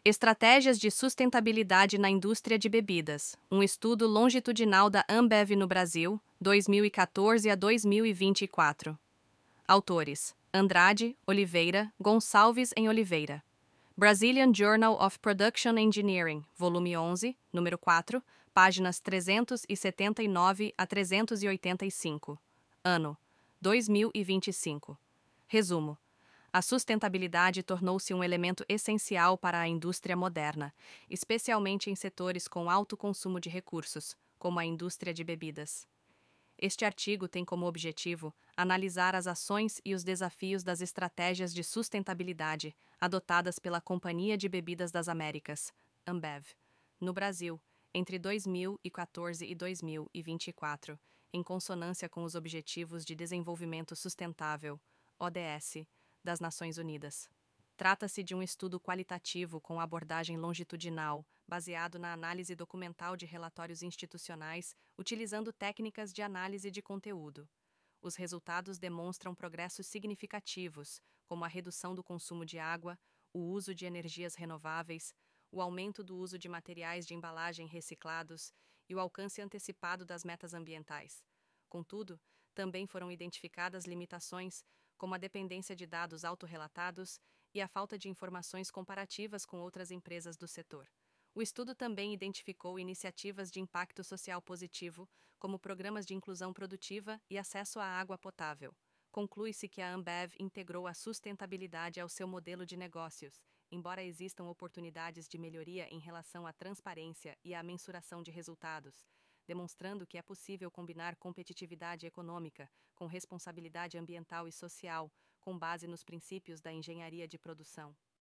Estratégias de sustentabilidade na indústria de bebidas. Um estudo longitudinal da Ambev no Brasil, 2014 a 2024. Autores: Andrade, Oliveira, Gonçalves em Oliveira. Brazilian Journal of Production Engineering, volume 11, número 4, páginas 379 a 385. Ano: 2025. Resumo: a sustentabilidade tornou-se um elemento essencial para a indústria moderna, especialmente em setores com alto consumo de recursos, como a indústria de bebidas. Este artigo tem como objetivo analisar as ações e os desafios das estratégias de sustentabilidade adotadas pela Companhia de Bebidas das Américas, Ambev, no Brasil, entre 2014 e 2024, em consonância com os Objetivos de Desenvolvimento Sustentável, ODS, das Nações Unidas. Trata-se de um estudo qualitativo com abordagem longitudinal, baseado na análise documental de relatórios institucionais, utilizando técnicas de análise de conteúdo. Os resultados demonstram progressos significativos, como a redução do consumo de água, o uso de energias renováveis, o aumento do uso de materiais de embalagem reciclados e o alcance antecipado das metas ambientais. Contudo, também foram identificadas limitações, como a dependência de dados autorrelatados e a falta de informações comparativas com outras empresas do setor. O estudo também identificou iniciativas de impacto social positivo, como programas de inclusão produtiva e acesso à água potável. Conclui-se que a Ambev integrou a sustentabilidade ao seu modelo de negócios, embora existam oportunidades de melhoria em relação à transparência e à mensuração de resultados, demonstrando que é possível combinar competitividade econômica com responsabilidade ambiental e social, com base nos princípios da engenharia de produção.